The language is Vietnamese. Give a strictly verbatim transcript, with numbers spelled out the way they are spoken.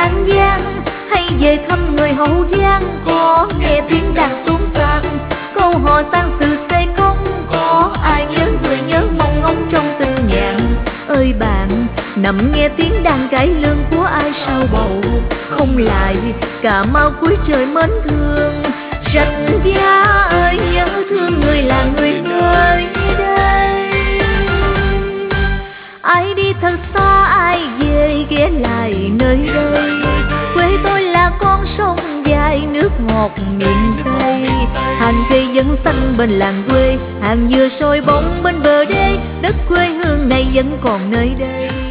An Giang hay về thăm người Hậu Giang, có nghe tiếng đàn tuôn tàn câu hò sang từ xây công. Có ai nhớ người nhớ mong ngóng trong tư nhạc ơi bạn, nằm nghe tiếng đàn cải lương của ai sao bầu không lại Cà Mau cuối trời mến thương. Rạch Giá ơi nhớ thương người là người nơi đây, ai đi thật xa ai về ghé lại nơi đây. Quê tôi là con sông dài nước ngọt miền Tây, hàng cây vẫn xanh bên làng quê, hàng dừa sôi bóng bên bờ đê. Đất quê hương này vẫn còn nơi đây.